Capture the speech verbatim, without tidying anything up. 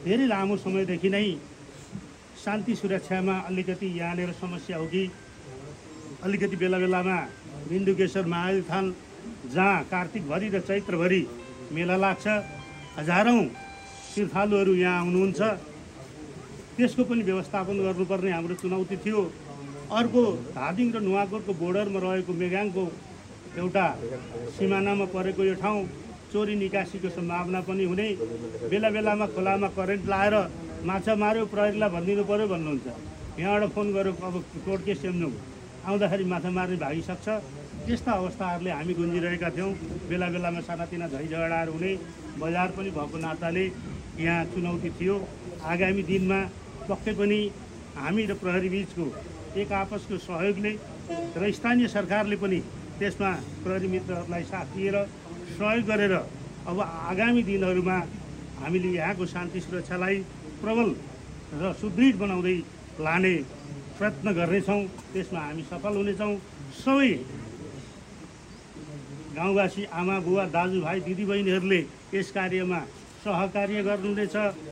धेरै लामो समयदेखि नै शान्ति सुरक्षामा अलिकति यहाँनिर समस्या हो कि अलिकति बेला बेलामा बिन्दुकेश्वर महादेव थान जहाँ कार्तिकभरि र चैत्रभरि मेला लाग्छ, हजारौँ तीर्थालुहरू यहाँ आउनुहुन्छ, त्यसको पनि व्यवस्थापन गर्नुपर्ने हाम्रो चुनौती थियो। अर्को धादिङ र नुवाकोटको बोर्डरमा रहेको मेगाङको एउटा सिमानामा परेको यो ठाउँ चोरी निकासीको सम्भावना पनि हुने, बेला बेलामा खोलामा करेन्ट लाएर माछा मार्यो प्रहरीलाई भनिदिनु पर्यो भन्नुहुन्छ। यहाँबाट फोन गर्यो अब कोर्ट केस सेम्नु आउँदाखेरि माछा मार्ने भागिसक्छ। त्यस्ता अवस्थाहरूले हामी गुन्जिरहेका थियौँ। बेला बेलामा सानातिना झै झगडाहरू हुने, बजार पनि भएको नाताले यहाँ चुनौती थियो। आगामी दिनमा पक्कै पनि हामी र प्रहरी बिचको एक आपसको सहयोगले र स्थानीय सरकारले पनि त्यसमा प्रहरी मित्रहरूलाई साथ दिएर सहयोग गरेर अब आगामी दिनहरूमा हामीले यहाँको शान्ति सुरक्षालाई प्रबल र सुदृढ बनाउँदै लाने प्रयत्न गर्नेछौँ। त्यसमा हामी सफल हुनेछौँ। सबै गाउँवासी, आमा बुवा, दाजुभाइ, दिदीबहिनीहरूले यस कार्यमा सहकार्य गर्नुहुनेछ।